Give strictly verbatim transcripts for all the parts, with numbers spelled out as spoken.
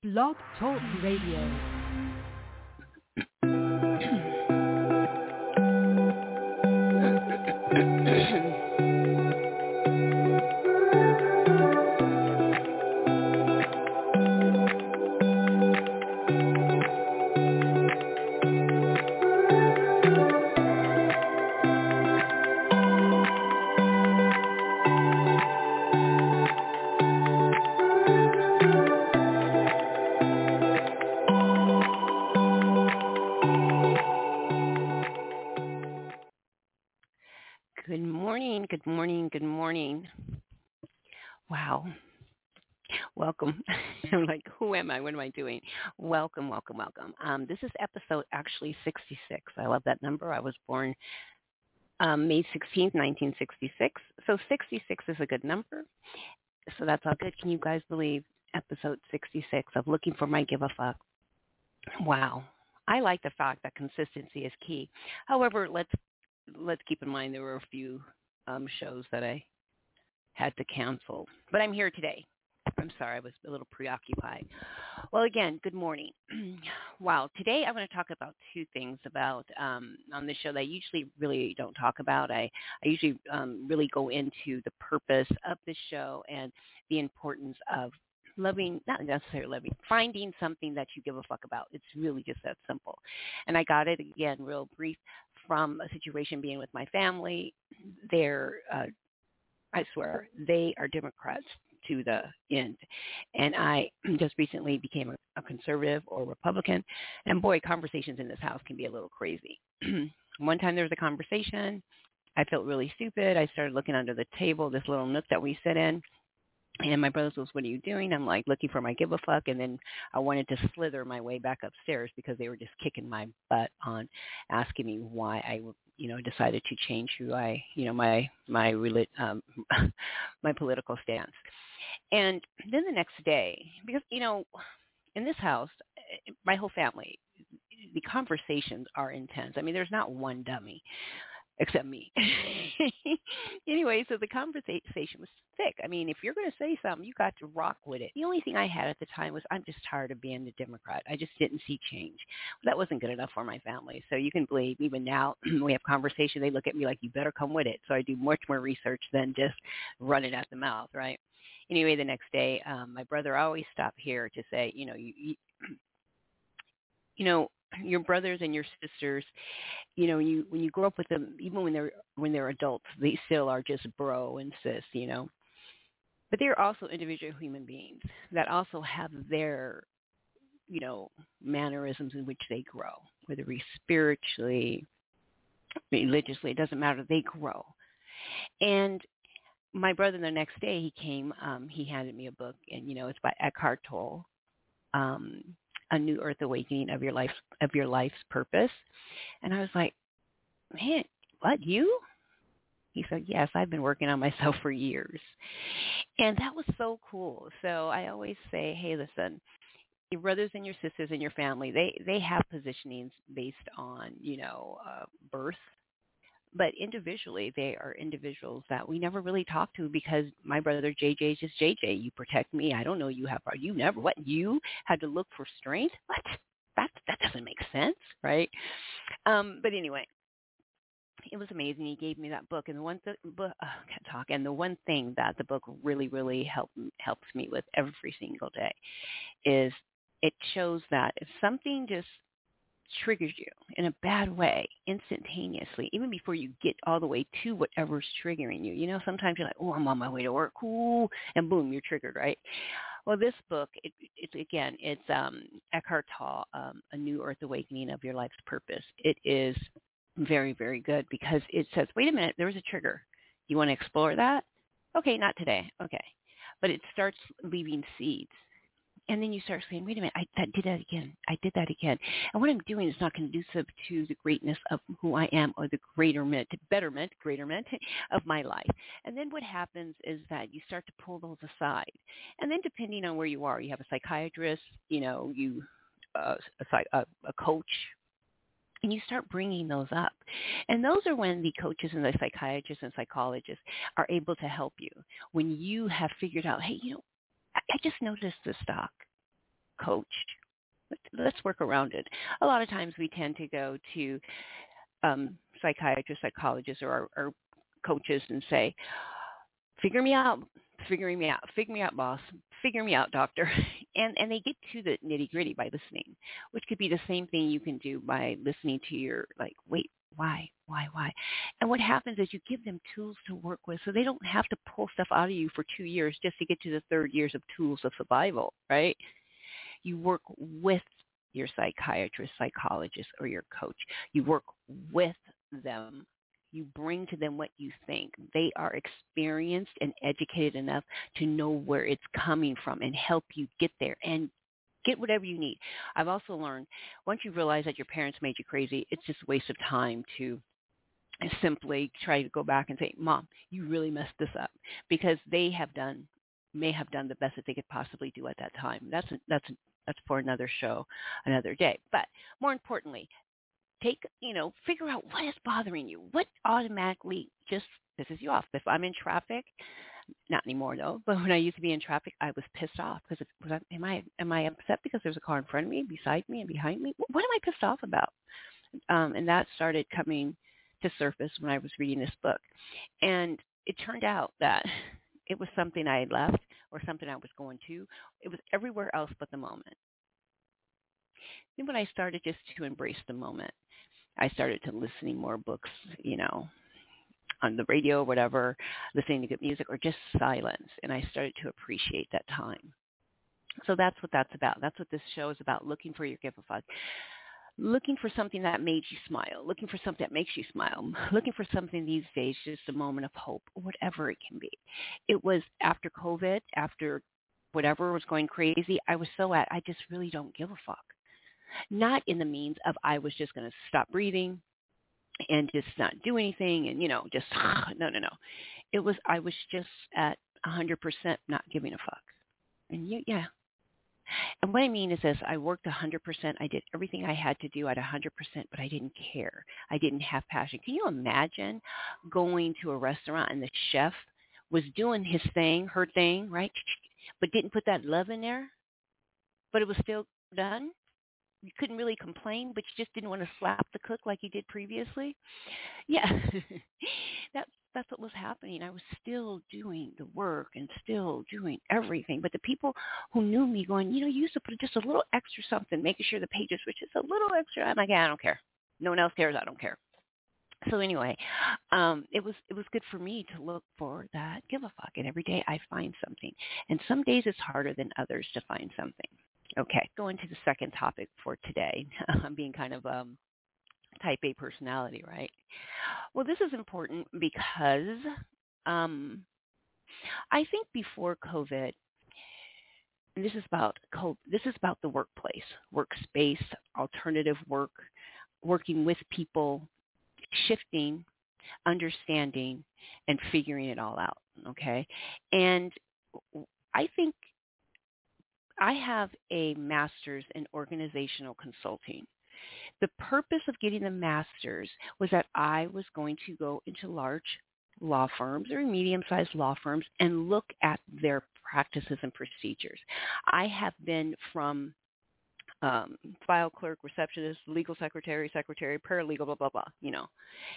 Blog Talk Radio. Good morning, good morning, good morning. Wow. Welcome. I'm like, who am I? What am I doing? Welcome, welcome, welcome. Um, this is episode actually sixty-six. I love that number. I was born um, May sixteenth, nineteen sixty-six. So sixty-six is a good number. So that's all good. Can you guys believe episode sixty-six of Looking for My Give a Fuck? Wow. I like the fact that consistency is key. However, let's let's keep in mind there were a few um, shows that I had to cancel. But I'm here today. I'm sorry, I was a little preoccupied. Well, again, good morning. Wow, today I want to talk about two things about um, on this show that I usually really don't talk about. I, I usually um, really go into the purpose of the show and the importance of loving, not necessarily loving, finding something that you give a fuck about. It's really just that simple. And I got it, again, real brief from a situation being with my family. They're, uh, I swear, they are Democrats to the end. And I just recently became a, a conservative or Republican. And boy, conversations in this house can be a little crazy. One time there was a conversation. I felt really stupid. I started looking under the table, this little nook that we sit in. And my brother was, what are you doing? I'm like, looking for my give a fuck. And then I wanted to slither my way back upstairs because they were just kicking my butt on asking me why I, you know, decided to change who I, you know, my, my, um, my political stance. And then the next day, because, you know, in this house, my whole family, the conversations are intense. I mean, there's not one dummy. Except me. Anyway, so the conversation was thick. I mean, if you're going to say something, you got to rock with it. The only thing I had at the time was I'm just tired of being the Democrat. I just didn't see change. That wasn't good enough for my family. So you can believe even now we have conversation, they look at me like, you better come with it. So I do much more research than just run it at the mouth, right? Anyway, the next day, um, my brother always stopped here to say, you know, you, you, you know, your brothers and your sisters, you know, you when you grow up with them, even when they're when they're adults, they still are just bro and sis, you know. But they're also individual human beings that also have their, you know, mannerisms in which they grow, whether it be spiritually, religiously, it doesn't matter. They grow. And my brother, the next day, he came, um, he handed me a book, and, you know, it's by Eckhart Tolle. Um, A New Earth Awakening of your life of your life's purpose. And I was like, man, what, you? He said, yes, I've been working on myself for years. And that was so cool. So I always say, hey, listen, your brothers and your sisters and your family, they, they have positionings based on, you know, uh, birth. But individually, they are individuals that we never really talk to because my brother J J is just J J. You protect me. I don't know you have. You never. What? You had to look for strength? What? That that doesn't make sense, right? Um, but anyway, it was amazing. He gave me that book, and the one th- book oh, I can't talk. And the one thing that the book really, really help, helps me with every single day is it shows that if something just triggers you in a bad way instantaneously, even before you get all the way to whatever's triggering you. You know, sometimes you're like, oh, I'm on my way to work, cool, and boom, you're triggered, right? Well, this book, it, it's again, it's um, Eckhart Tolle, um, A New Earth Awakening of Your Life's Purpose. It is very, very good because it says, wait a minute, there was a trigger. You want to explore that? Okay, not today. Okay. But it starts leaving seeds. And then you start saying, wait a minute, I that did that again. I did that again. And what I'm doing is not conducive to the greatness of who I am or the greaterment, betterment, greaterment of my life. And then what happens is that you start to pull those aside. And then depending on where you are, you have a psychiatrist, you know, you uh, a, a, a coach, and you start bringing those up. And those are when the coaches and the psychiatrists and psychologists are able to help you. When you have figured out, hey, you know, I just noticed this, doc. coach. Let's work around it. A lot of times we tend to go to um, psychiatrists, psychologists, or our, our coaches and say, figure me out, figuring me out, figure me out, boss, figure me out, doctor. And and they get to the nitty gritty by listening, which could be the same thing you can do by listening to your, like, wait, why, why, why? And what happens is you give them tools to work with so they don't have to pull stuff out of you for two years just to get to the third years of tools of survival, right? You work with your psychiatrist, psychologist, or your coach. You work with them. You bring to them what you think. They are experienced and educated enough to know where it's coming from and help you get there and get whatever you need. I've also learned once you realize that your parents made you crazy, it's just a waste of time to simply try to go back and say, Mom, you really messed this up, because they have done, may have done the best that they could possibly do at that time. That's a, that's a, that's for another show, another day. But more importantly, take, you know, figure out what is bothering you. What automatically just pisses you off. If I'm in traffic, not anymore though, but when I used to be in traffic, I was pissed off because it was, am I am I upset because there's a car in front of me, beside me, and behind me? What am I pissed off about? Um, and that started coming to surface when I was reading this book. And it turned out that it was something I had left or something I was going to. It was everywhere else but the moment. Then when I started just to embrace the moment, I started to listening more books, you know, on the radio or whatever, listening to good music or just silence. And I started to appreciate that time. So that's what that's about. That's what this show is about, looking for your give a fuck. Looking for something that made you smile, looking for something that makes you smile, looking for something these days, just a moment of hope, whatever it can be. It was after COVID, after whatever was going crazy, I was so at, I just really don't give a fuck. Not in the means of I was just going to stop breathing and just not do anything and, you know, just, no, no, no. It was, I was just at one hundred percent not giving a fuck. And you, yeah. And what I mean is this, I worked one hundred percent. I did everything I had to do at one hundred percent, but I didn't care. I didn't have passion. Can you imagine going to a restaurant and the chef was doing his thing, her thing, right? But didn't put that love in there, but it was still done? You couldn't really complain, but you just didn't want to slap the cook like you did previously? Yeah, that's that's what was happening. I was still doing the work and still doing everything. But the people who knew me going, you know, you used to put just a little extra something, making sure the pages were just a little extra. I'm like, yeah, I don't care. No one else cares. I don't care. So anyway, um, it was it was good for me to look for that give a fuck. And every day I find something. And some days it's harder than others to find something. Okay, going to the second topic for today. I'm being kind of um, type A personality, right? Well, this is important because um, I think before COVID, and this is about COVID, this is about the workplace, workspace, alternative work, working with people, shifting, understanding, and figuring it all out. Okay, and I think I have a master's in organizational consulting. The purpose of getting the master's was that I was going to go into large law firms or medium-sized law firms and look at their practices and procedures. I have been from um, file clerk, receptionist, legal secretary, secretary, paralegal, blah, blah, blah, you know.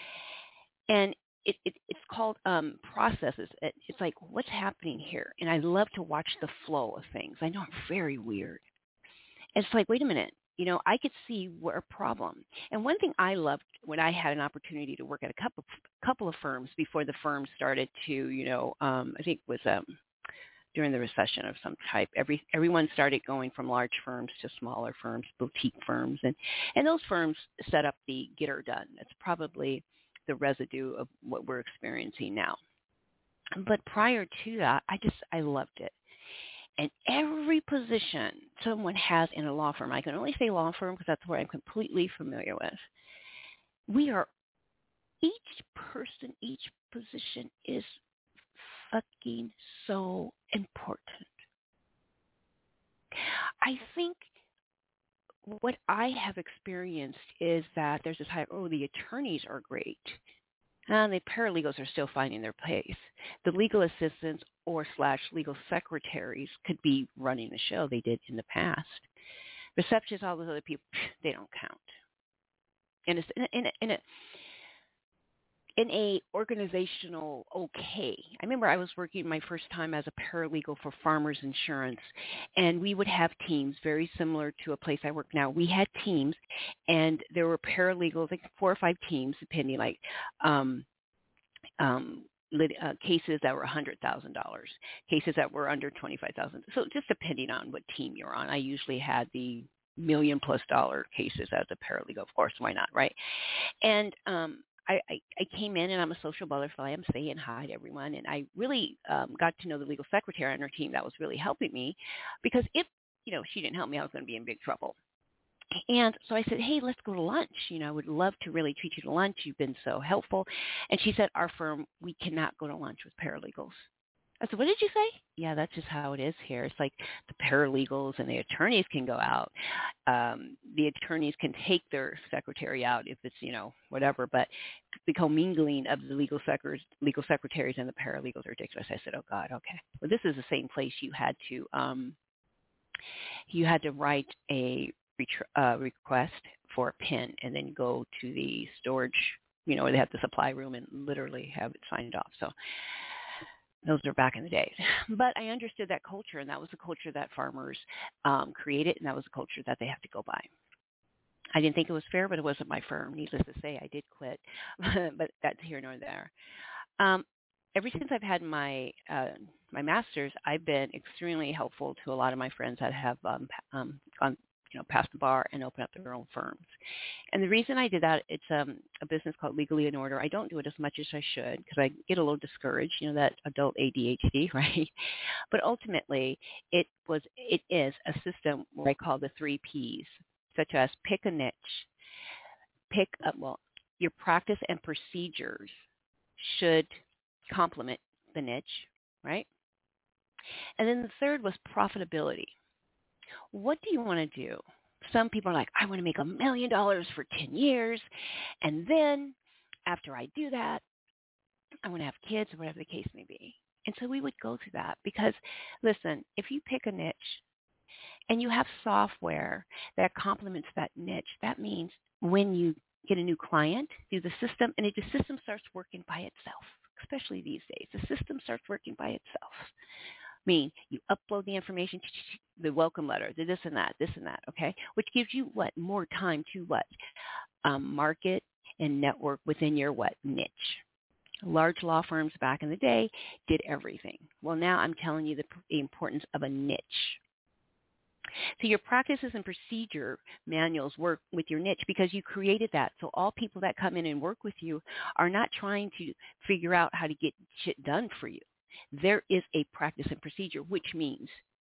And It, it, it's called um, processes. It, it's like, what's happening here? And I love to watch the flow of things. I know I'm very weird. It's like, wait a minute. You know, I could see where a problem. And one thing I loved when I had an opportunity to work at a couple couple of firms before the firm started to, you know, um, I think it was um, during the recession of some type. Every everyone started going from large firms to smaller firms, boutique firms, and and those firms set up the get her done. It's probably the residue of what we're experiencing now. But prior to that, I just, I loved it. And every position someone has in a law firm, I can only say law firm because that's where I'm completely familiar with. We are, each person, each position is fucking so important. I think what I have experienced is that there's this high, oh, the attorneys are great. And the paralegals are still finding their place. The legal assistants or slash legal secretaries could be running the show. They did in the past. Receptionists, all those other people, they don't count. And it's in a, in a, in a in a organizational okay. I remember I was working my first time as a paralegal for Farmers Insurance, and we would have teams very similar to a place I work now. We had teams, and there were paralegals, like four or five teams, depending, like um, um, lit, uh, cases that were one hundred thousand dollars, cases that were under twenty-five thousand dollars. So just depending on what team you're on. I usually had the million plus dollar cases as a paralegal. Of course, why not, right? And um, I, I, I came in, and I'm a social butterfly. I'm saying hi to everyone. And I really um, got to know the legal secretary on her team that was really helping me, because if, you know, she didn't help me, I was going to be in big trouble. And so I said, hey, let's go to lunch. You know, I would love to really treat you to lunch. You've been so helpful. And she said, our firm, we cannot go to lunch with paralegals. I said, what did you say? Yeah, that's just how it is here. It's like the paralegals and the attorneys can go out. Um, the attorneys can take their secretary out if it's, you know, whatever. But the commingling of the legal, secre- legal secretaries and the paralegals are ridiculous. I said, oh, God, okay. Well, this is the same place you had to um, you had to write a uh, request for a pen and then go to the storage, you know, where they have the supply room and literally have it signed off. So those are back in the days. But I understood that culture, and that was the culture that Farmers um, created, and that was the culture that they have to go by. I didn't think it was fair, but it wasn't my firm. Needless to say, I did quit, but that's here nor there. Um, ever since I've had my uh, my master's, I've been extremely helpful to a lot of my friends that have um, um, gone, you know, past the bar and opened up their own firms. And the reason I did that, it's um, a business called Legally in Order. I don't do it as much as I should because I get a little discouraged, you know, that adult A D H D, right? But ultimately, it was, it is a system where I call the three Ps, such as pick a niche, pick up, well, your practice and procedures should complement the niche, right? And then the third was profitability. What do you want to do? Some people are like, I want to make a million dollars for ten years. And then after I do that, I want to have kids or whatever the case may be. And so we would go to that because, listen, if you pick a niche and you have software that complements that niche, that means when you get a new client through the system, and it, the system starts working by itself, especially these days. The system starts working by itself. Mean you upload the information, the welcome letter, the this and that, this and that, okay? Which gives you what? More time to what? Um, market and network within your what? Niche. Large law firms back in the day did everything. Well, now I'm telling you the, the importance of a niche. So your practices and procedure manuals work with your niche because you created that. So all people that come in and work with you are not trying to figure out how to get shit done for you. There is a practice and procedure, which means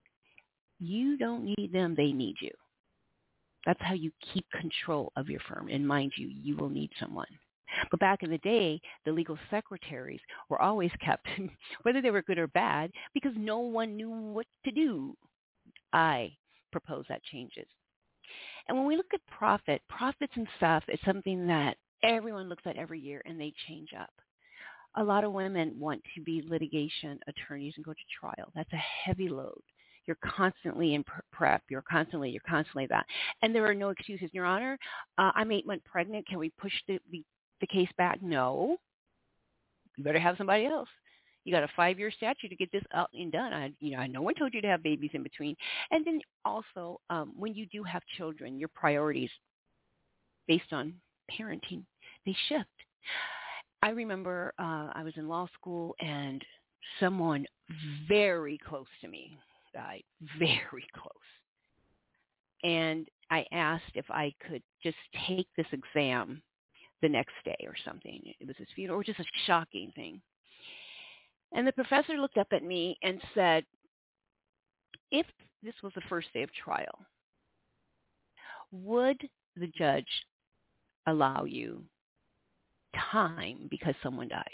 you don't need them, they need you. That's how you keep control of your firm. And mind you, you will need someone. But back in the day, the legal secretaries were always kept, whether they were good or bad, because no one knew what to do. I propose that changes. And when we look at profit, profits and stuff is something that everyone looks at every year, and they change up. A lot of women want to be litigation attorneys and go to trial. That's a heavy load. You're constantly in prep. You're constantly, you're constantly that. And there are no excuses. Your Honor, uh, I'm eight months pregnant. Can we push the, the, the case back? No. You better have somebody else. You got a five-year statute to get this out and done. I, you know, no one told you to have babies in between. And then also, um, when you do have children, your priorities based on parenting, they shift. I remember uh, I was in law school and someone very close to me died, very close. And I asked if I could just take this exam the next day or something. It was his funeral, or just a shocking thing. And the professor looked up at me and said, if this was the first day of trial, would the judge allow you time because someone died?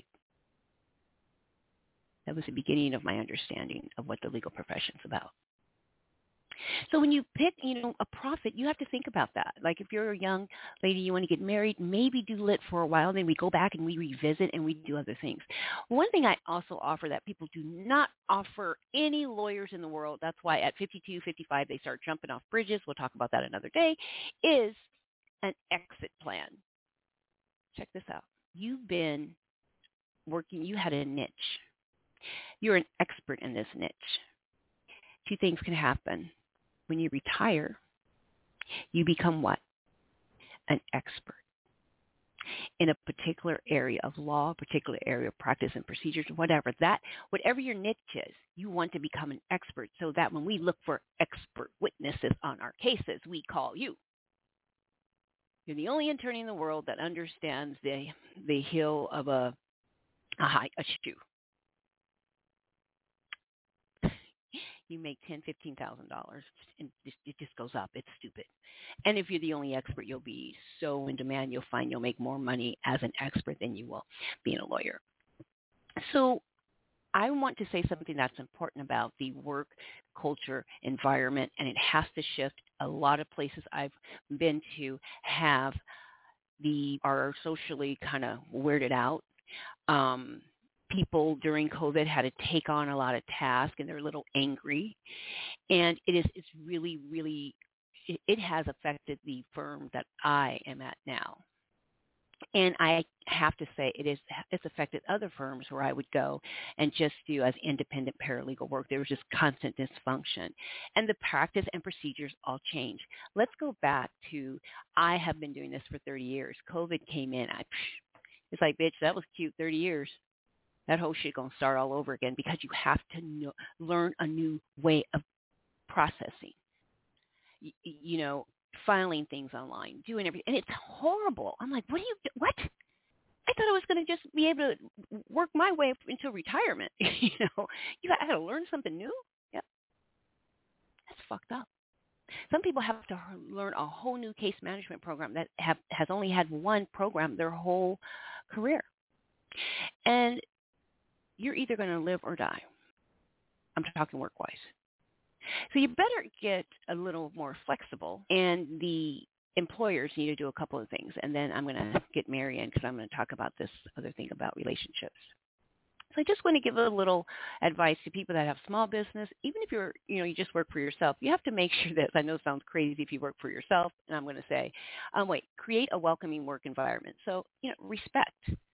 That was the beginning of my understanding of what the legal profession is about. So when you pick, you know, a profit, you have to think about that. Like if you're a young lady, you want to get married, maybe do lit for a while, then we go back and we revisit and we do other things. One thing I also offer that people do not offer any lawyers in the world, that's why at fifty-two, fifty-five, they start jumping off bridges, we'll talk about that another day, is an exit plan. Check this out. You've been working, you had a niche. You're an expert in this niche. Two things can happen. When you retire, you become what? An expert in a particular area of law, particular area of practice and procedures, whatever that, whatever your niche is, you want to become an expert so that when we look for expert witnesses on our cases, we call you. You're the only attorney in the world that understands the the heel of a a high a shoe. You make ten, fifteen thousand dollars, and it just goes up. It's stupid. And if you're the only expert, you'll be so in demand. You'll find you'll make more money as an expert than you will being a lawyer. So I want to say something that's important about the work culture environment, and it has to shift. A lot of places I've been to have the are socially kind of weirded out. Um, people during COVID had to take on a lot of tasks, and they're a little angry. And it is it's really, really, it, it has affected the firm that I am at now. And I have to say it is it's affected other firms where I would go and just do as independent paralegal work. There was just constant dysfunction. And the practice and procedures all change. Let's go back to, I have been doing this for thirty years. COVID came in. I, it's like, bitch, that was cute, thirty years. That whole shit going to start all over again because you have to know, learn a new way of processing. You, you know, filing things online, doing everything. And it's horrible. I'm like, what do you, what? I thought I was going to just be able to work my way into retirement. you know, you got, I got to learn something new. Yep. That's fucked up. Some people have to learn a whole new case management program that have, has only had one program their whole career. And you're either going to live or die. I'm talking work-wise. So you better get a little more flexible, and the employers need to do a couple of things. And then I'm going to get Mary in because I'm going to talk about this other thing about relationships. So I just want to give a little advice to people that have small business. Even if you're, you know, you just work for yourself, you have to make sure that, I know it sounds crazy if you work for yourself, and I'm going to say, um, wait, create a welcoming work environment. So, you know, respect.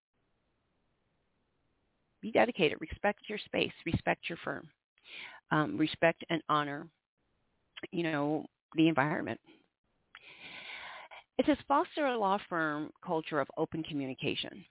Be dedicated. Respect your space. Respect your firm. Um, respect and honor, you know, the environment. It says foster a law firm culture of open communication.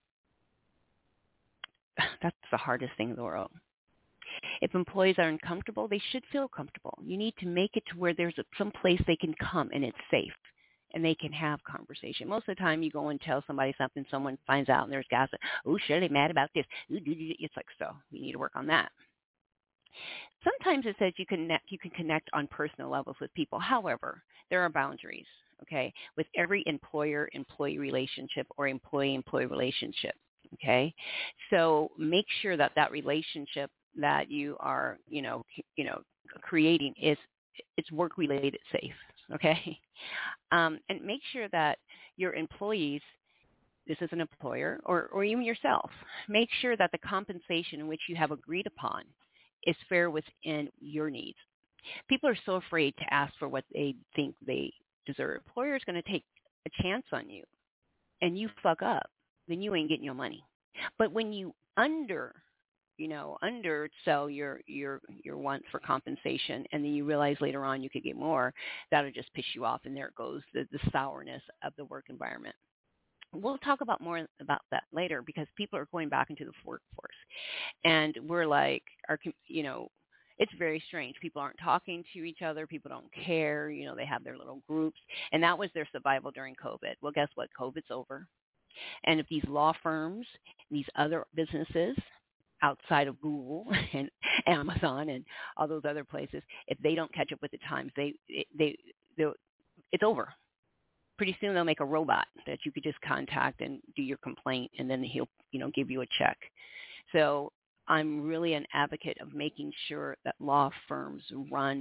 That's the hardest thing in the world. If employees are uncomfortable, they should feel comfortable. You need to make it to where there's a, some place they can come and it's safe and they can have conversation. Most of the time you go and tell somebody something, someone finds out and there's gossip. Oh, sure, they're mad about this. It's like, so we need to work on that. Sometimes it says you can you can connect on personal levels with people. However, there are boundaries, okay, with every employer-employee relationship or employee-employee relationship, okay? So make sure that that relationship that you are, you know, you know, creating is it's work-related safe, okay? Um, and make sure that your employees, this is an employer, or, or even yourself, make sure that the compensation in which you have agreed upon is fair within your needs. People are so afraid to ask for what they think they deserve. Employer is going to take a chance on you, and you fuck up, then you ain't getting your money. But when you under, you know, undersell your your your wants for compensation, and then you realize later on you could get more, that'll just piss you off, and there it goes, the, the sourness of the work environment. We'll talk about more about that later because people are going back into the workforce. And we're like, our, you know, it's very strange. People aren't talking to each other. People don't care. You know, they have their little groups. And that was their survival during COVID. Well, guess what? COVID's over. And if these law firms, these other businesses outside of Google and Amazon and all those other places, if they don't catch up with the times, they, they, they it's over. Pretty soon they'll make a robot that you could just contact and do your complaint, and then he'll, you know, give you a check. So I'm really an advocate of making sure that law firms run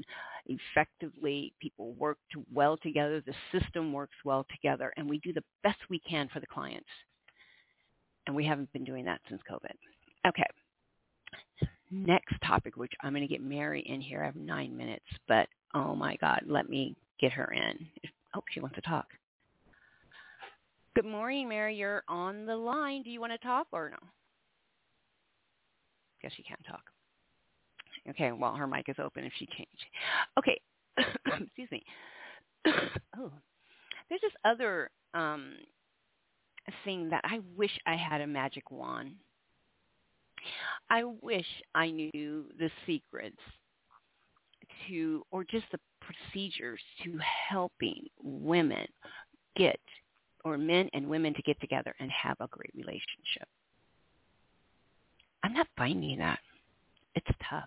effectively. People work to well together. The system works well together, and we do the best we can for the clients. And we haven't been doing that since COVID. Okay. Next topic, which I'm going to get Mary in here. I have nine minutes, but oh my God, let me get her in. Oh, she wants to talk. Good morning, Mary. You're on the line. Do you want to talk or no? Guess she can't talk. Okay, well, her mic is open if she changed. Okay, excuse me. Oh, there's this other um, thing that I wish I had a magic wand. I wish I knew the secrets to, or just the procedures to helping women get, or men and women to get together and have a great relationship. I'm not finding that. It's tough.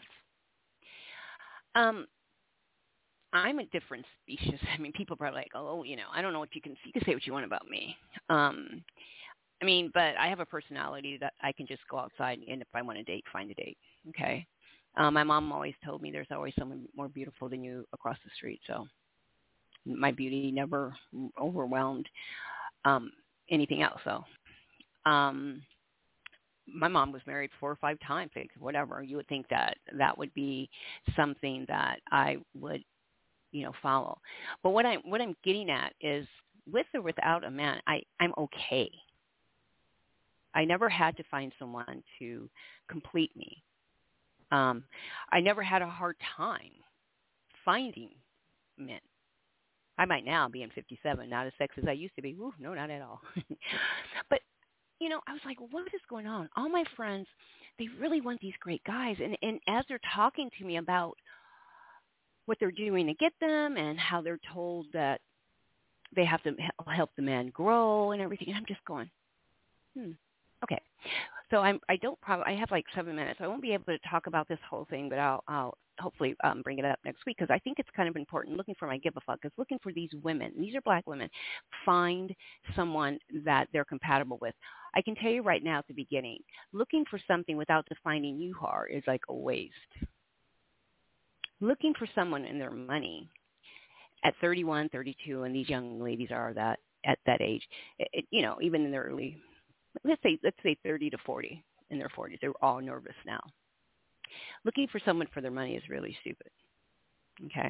Um, I'm a different species. I mean, people are like, oh, you know, I don't know if you can, you can say what you want about me. Um, I mean, but I have a personality that I can just go outside and if I want a date, find a date. Okay. Um, my mom always told me there's always someone more beautiful than you across the street. So my beauty never overwhelmed um, anything else. So um, my mom was married four or five times, like, whatever. You would think that that would be something that I would, you know, follow. But what I'm what I'm getting at is, with or without a man, I, I'm okay. I never had to find someone to complete me. Um, I never had a hard time finding men. I might now, being fifty-seven, not as sexy as I used to be. Woo, no, not at all. But, you know, I was like, what is going on? All my friends, they really want these great guys. And, and as they're talking to me about what they're doing to get them and how they're told that they have to help the man grow and everything, and I'm just going, hmm, okay. So I'm, I don't probably, I have like seven minutes. I won't be able to talk about this whole thing, but I'll, I'll hopefully um, bring it up next week, because I think it's kind of important. Looking for my give a fuck is looking for these women. These are black women. Find someone that they're compatible with. I can tell you right now at the beginning, looking for something without defining you are is like a waste. Looking for someone in their money at thirty-one, thirty-two, and these young ladies are that at that age, it, it, you know, even in their early, let's say, let's say thirty to forty, in their forties, they're all nervous now. Looking for someone for their money is really stupid. Okay.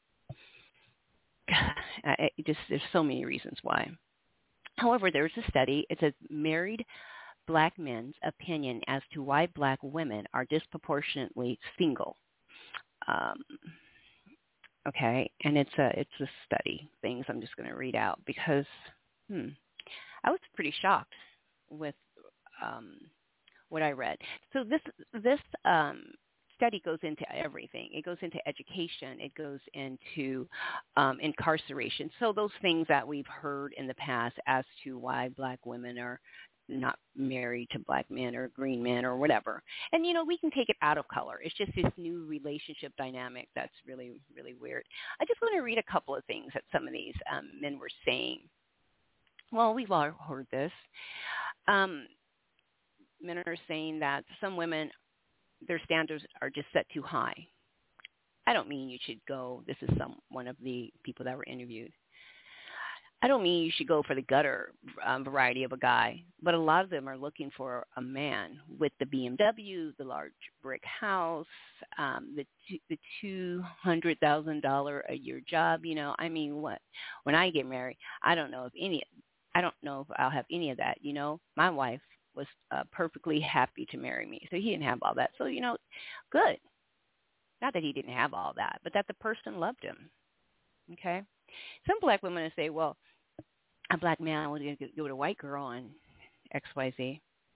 It just, there's so many reasons why. However, there's a study. It says married black men's opinion as to why black women are disproportionately single. Um, okay, and it's a it's a study things I'm just going to read out because hmm, I was pretty shocked with um, what I read. So this this um, study goes into everything. It goes into education. It goes into um, incarceration. So those things that we've heard in the past as to why black women are not married to black men or green men or whatever. And, you know, we can take it out of color. It's just this new relationship dynamic that's really, really weird. I just want to read a couple of things that some of these um, men were saying. Well, we've all heard this. Um, men are saying that some women, their standards are just set too high. I don't mean you should go, this is some one of the people that were interviewed. I don't mean you should go for the gutter um, variety of a guy, but a lot of them are looking for a man with the B M W, the large brick house, um, the two, the two hundred thousand dollars a year job. You know, I mean, what? When I get married, I don't know if any, I don't know if I'll have any of that. You know, my wife was uh, perfectly happy to marry me, so he didn't have all that. So, you know, good. Not that he didn't have all that, but that the person loved him. Okay. Some black women say, well, a black man was going to go with a white girl and X Y Z.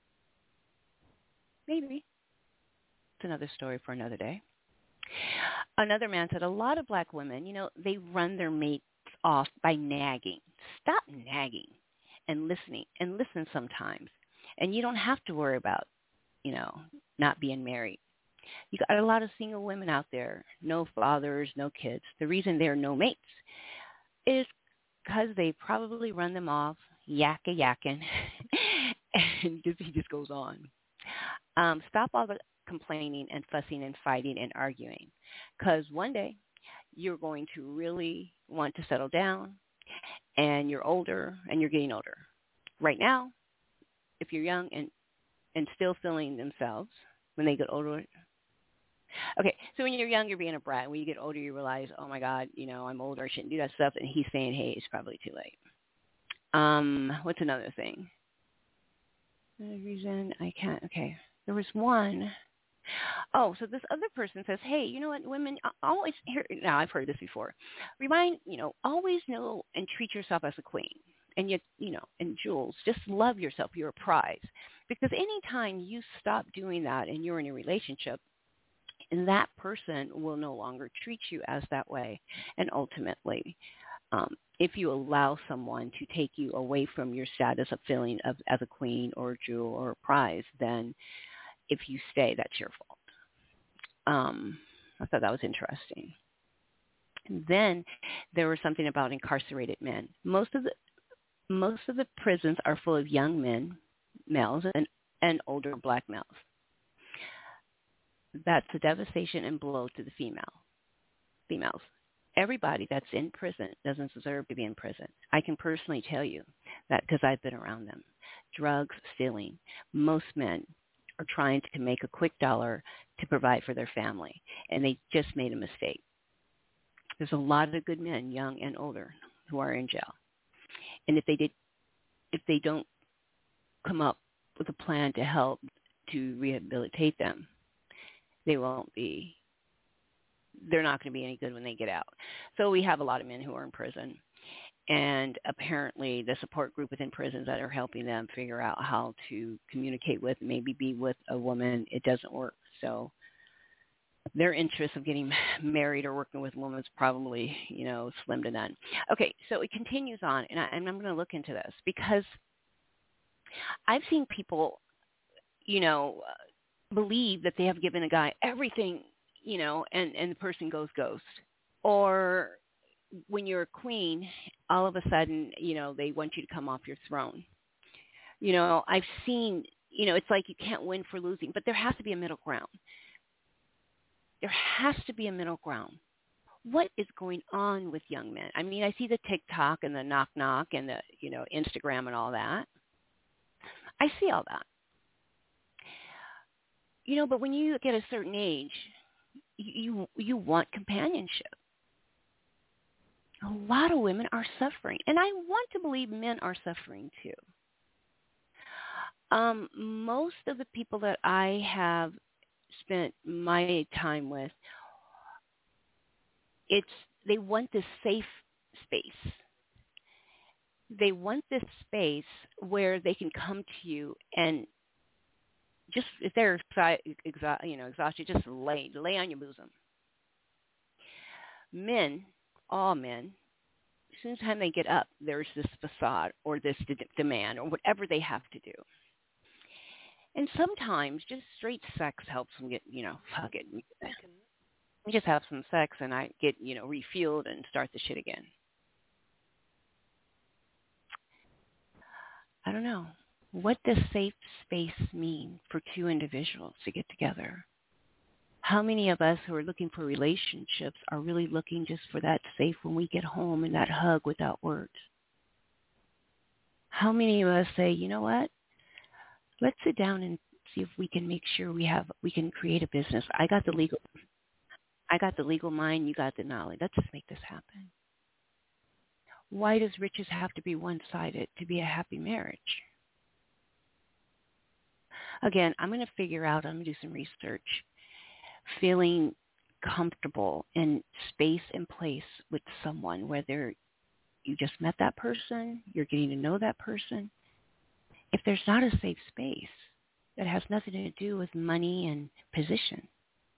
Maybe. It's another story for another day. Another man said a lot of black women, you know, they run their mates off by nagging. Stop nagging and listening and listen sometimes. And you don't have to worry about, you know, not being married. You got a lot of single women out there, no fathers, no kids. The reason there are no mates is because they probably run them off, yakka yakking, and just, he just goes on. Um, stop all the complaining and fussing and fighting and arguing, because one day you're going to really want to settle down and you're older and you're getting older. Right now, if you're young and, and still feeling themselves when they get older. Okay, so when you're young, you're being a brat. When you get older, you realize, oh, my God, you know, I'm older. I shouldn't do that stuff. And he's saying, hey, it's probably too late. Um, what's another thing? The reason I can't, okay. There was one. Oh, so this other person says, hey, you know what, women always, here, now I've heard this before, remind, you know, always know and treat yourself as a queen. And yet, you know, and Jules, just love yourself. You're a prize. Because anytime you stop doing that and you're in a relationship, and that person will no longer treat you as that way. And ultimately, um, if you allow someone to take you away from your status of feeling of, as a queen or a jewel or a prize, then if you stay, that's your fault. Um, I thought that was interesting. And then there was something about incarcerated men. Most of the most of the prisons are full of young men, males, and, and older black males. That's a devastation and blow to the female females. Everybody that's in prison doesn't deserve to be in prison. I can personally tell you that because I've been around them. Drugs, stealing. Most men are trying to make a quick dollar to provide for their family, and they just made a mistake. There's a lot of good men, young and older, who are in jail. And if they did, if they don't come up with a plan to help to rehabilitate them, they won't be, they're not going to be any good when they get out. So we have a lot of men who are in prison. And apparently the support group within prisons that are helping them figure out how to communicate with, maybe be with a woman, it doesn't work. So their interest of getting married or working with a woman is probably, you know, slim to none. Okay, so it continues on, and, I, and I'm going to look into this because I've seen people, you know, believe that they have given a guy everything, you know, and, and the person goes ghost. Or when you're a queen, all of a sudden, you know, they want you to come off your throne. You know, I've seen, you know, it's like you can't win for losing, but there has to be a middle ground. There has to be a middle ground. What is going on with young men? I mean, I see the TikTok and the knock knock and the, you know, Instagram and all that. I see all that. You know, but when you get a certain age, you you want companionship. A lot of women are suffering, and I want to believe men are suffering too. Um, most of the people that I have spent my time with, it's they want this safe space. They want this space where they can come to you and just if they're exa- you know exhausted, just lay lay on your bosom. Men, all men, as soon as time they get up, there's this facade or this de- demand or whatever they have to do. And sometimes just straight sex helps them get, you know, fuck it. We just have some sex and I get, you know, refueled and start the shit again. I don't know. What does safe space mean for two individuals to get together? How many of us who are looking for relationships are really looking just for that safe when we get home and that hug without words? How many of us say, you know what? Let's sit down and see if we can make sure we have we can create a business. I got the legal I got the legal mind, you got the knowledge. Let's just make this happen. Why does riches have to be one-sided to be a happy marriage? Again, I'm going to figure out, I'm going to do some research, feeling comfortable in space and place with someone, whether you just met that person, you're getting to know that person. If there's not a safe space, that has nothing to do with money and position.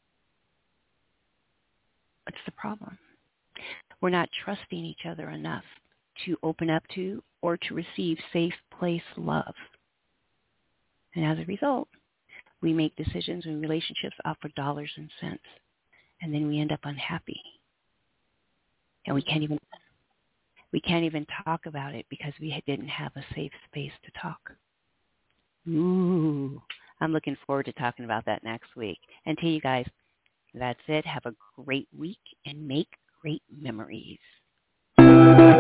What's the problem? We're not trusting each other enough to open up to or to receive safe place love. And as a result, we make decisions in relationships off of dollars and cents. And then we end up unhappy. And we can't even we can't even talk about it because we didn't have a safe space to talk. Ooh, I'm looking forward to talking about that next week. And to you guys, that's it. Have a great week and make great memories.